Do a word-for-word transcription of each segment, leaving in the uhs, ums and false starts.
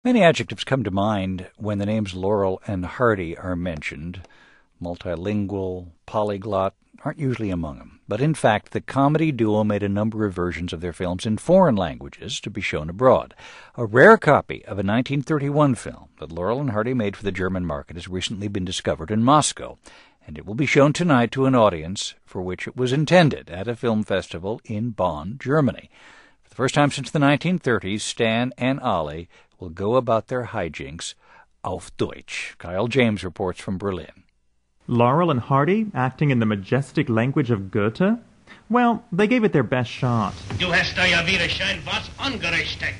Many adjectives come to mind when the names Laurel and Hardy are mentioned. Multilingual, polyglot aren't usually among them. But in fact, the comedy duo made a number of versions of their films in foreign languages to be shown abroad. A rare copy of a nineteen thirty-one film that Laurel and Hardy made for the German market has recently been discovered in Moscow, and it will be shown tonight to an audience for which it was intended at a film festival in Bonn, Germany. For the first time since the nineteen thirties, Stan and Ollie will go about their hijinks auf Deutsch. Kyle James reports from Berlin. Laurel and Hardy acting in the majestic language of Goethe? Well, they gave it their best shot. Du hast da ja wieder schön was angerichtet.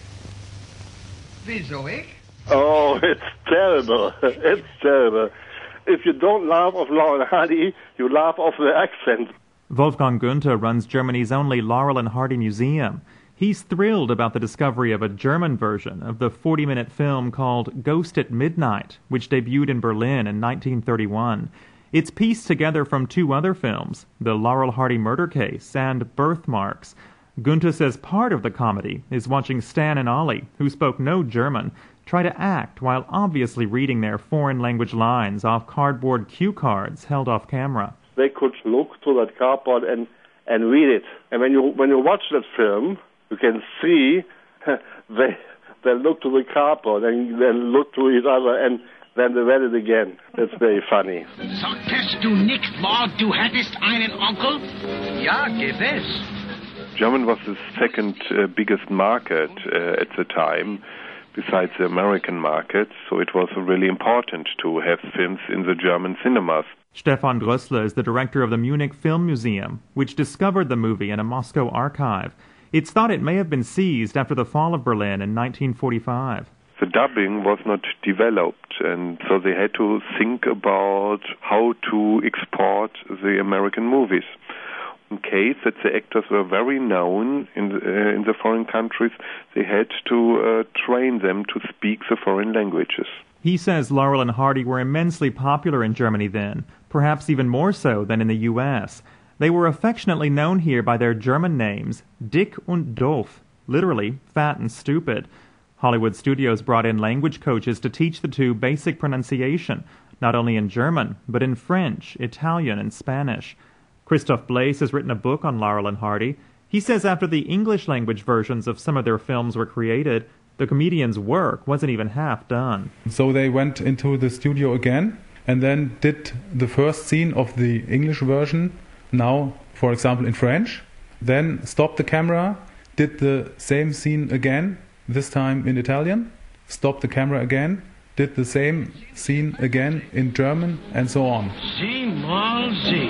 Wieso ich? Oh, it's terrible. It's terrible. If you don't laugh off Laurel and Hardy, you laugh off the accent. Wolfgang Günther runs Germany's only Laurel and Hardy Museum. He's thrilled about the discovery of a German version of the forty-minute film called Ghost at Midnight, which debuted in Berlin in nineteen thirty-one. It's pieced together from two other films, The Laurel Hardy Murder Case and Birthmarks. Günther says part of the comedy is watching Stan and Ollie, who spoke no German, try to act while obviously reading their foreign language lines off cardboard cue cards held off camera. They could look to that cardboard and, and read it. And when you when you watch that film, you can see they they look to the cardboard and then look to each other and then they read it again. That's very funny. Sagtest du nicht wahr, du hättest einen Onkel? Ja, gewiss. German was the second uh, biggest market uh, at the time, besides the American market, so it was really important to have films in the German cinemas. Stefan Drössler is the director of the Munich Film Museum, which discovered the movie in a Moscow archive. It's thought it may have been seized after the fall of Berlin in nineteen forty-five. The dubbing was not developed, and so they had to think about how to export the American movies. In case that the actors were very known in the, uh, in the foreign countries, they had to uh, train them to speak the foreign languages. He says Laurel and Hardy were immensely popular in Germany then, perhaps even more so than in the U S They were affectionately known here by their German names, Dick und Doof, literally fat and stupid. Hollywood studios brought in language coaches to teach the two basic pronunciation, not only in German, but in French, Italian, and Spanish. Christoph Blaise has written a book on Laurel and Hardy. He says after the English-language versions of some of their films were created, the comedians' work wasn't even half done. So they went into the studio again and then did the first scene of the English version, now, for example, in French, then stopped the camera, did the same scene again, this time in Italian, stopped the camera again, did the same scene again in German, and so on. Sieh mal, sieh.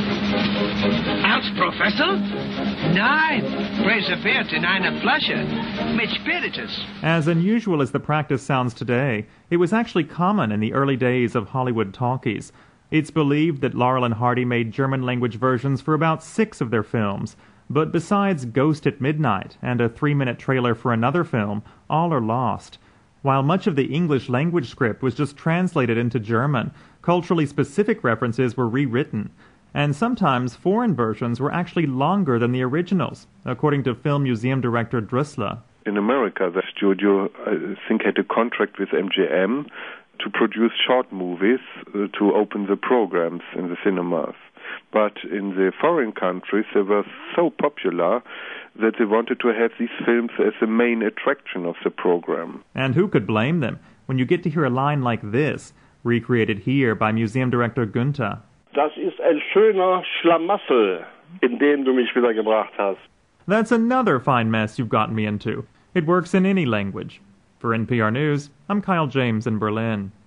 Als Professor? Nein, preserviert in einer Flasche mit Spiritus. As unusual as the practice sounds today, it was actually common in the early days of Hollywood talkies. It's believed that Laurel and Hardy made German-language versions for about six of their films. But besides Ghost at Midnight and a three-minute trailer for another film, all are lost. While much of the English-language script was just translated into German, culturally specific references were rewritten. And sometimes foreign versions were actually longer than the originals, according to Film Museum director Drössler. In America, the studio, I think, had a contract with M G M to produce short movies uh, to open the programs in the cinemas. But in the foreign countries, they were so popular that they wanted to have these films as the main attraction of the program. And who could blame them when you get to hear a line like this, recreated here by museum director Günther? Das ist ein schöner Schlamassel, in dem du mich wieder gebracht hast. That's another fine mess you've gotten me into. It works in any language. For N P R News, I'm Kyle James in Berlin.